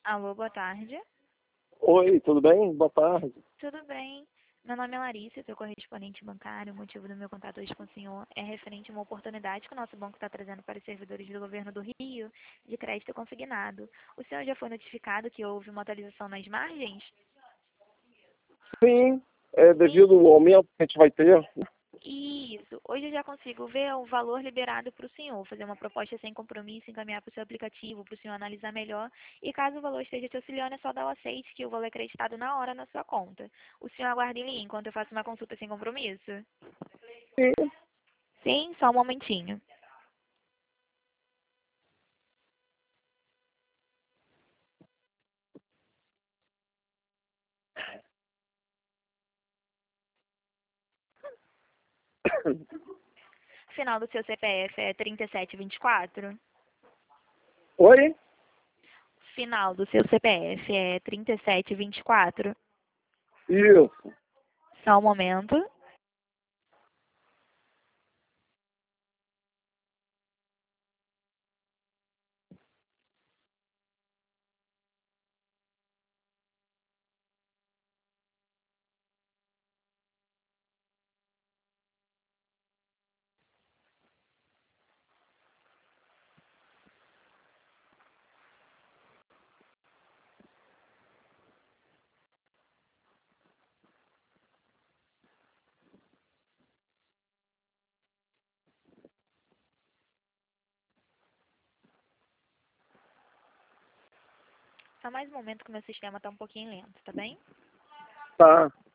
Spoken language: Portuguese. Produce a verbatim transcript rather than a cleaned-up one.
Alô, boa tarde. Oi, tudo bem? Boa tarde. Tudo bem? Meu nome é Larissa, sou correspondente bancário. O motivo do meu contato hoje com o senhor é referente a uma oportunidade que o nosso banco está trazendo para os servidores do governo do Rio, de crédito consignado. O senhor já foi notificado que houve uma atualização nas margens? Sim, é Sim. devido ao aumento que a gente vai ter. Isso. Hoje eu já consigo ver o valor liberado para o senhor, fazer uma proposta sem compromisso, encaminhar para o seu aplicativo, para o senhor analisar melhor. E caso o valor esteja te auxiliando, é só dar o aceite, que o valor é acreditado na hora na sua conta. O senhor aguarda em linha enquanto eu faço uma consulta sem compromisso? Sim. Sim, só um momentinho. Final do seu C P F é trinta e sete vinte e quatro? Oi? Final do seu C P F é trinta e sete vinte e quatro? Isso. Só um momento. Só mais um momento que o meu sistema está um pouquinho lento, tá bem? Tá.